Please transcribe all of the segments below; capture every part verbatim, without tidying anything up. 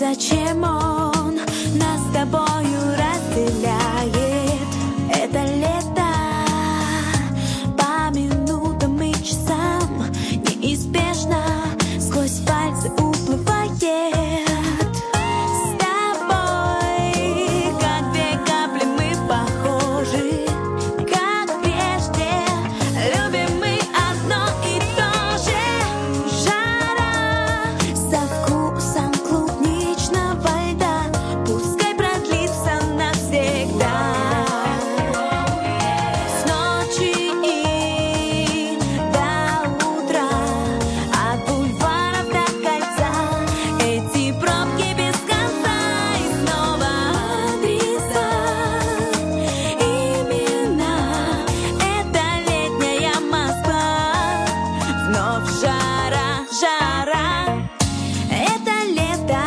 зачем он нас с тобою разделяет? Это лето по минутам и часам неизбежно сквозь пальцы уплывает. С тобой, как две капли, мы похожи, как прежде, любим мы одно и то же. Жара со вкусом клубничного льда, пускай продлится навсегда. С ночи и до утра, от бульваров до кольца, эти пробки без конца и снова адреса, имена. Это летняя Москва, вновь жара, жара. Это лето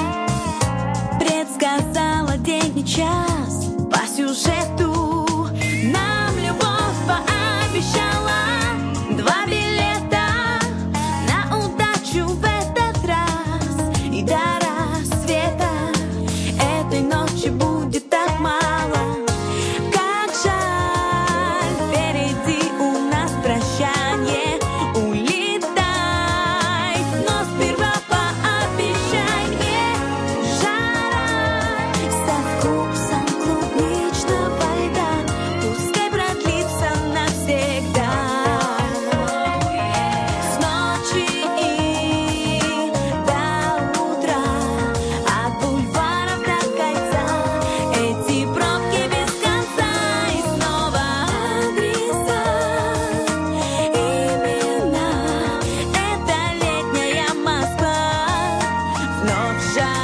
предсказала день и час по сюжету, нам любовь пообещала. Два билета на удачу в этот раз, и до рассвета этой ночи будет так мало. Как жаль, впереди у нас прощание. Улетай, но сперва пообещай мне. Жара со вкусом клубничного льда, пускай продлится навсегда. С ночи и до утра, от бульваров до кольца, эти пробки без конца и снова адреса, имена. Это летняя Москва, вновь жара.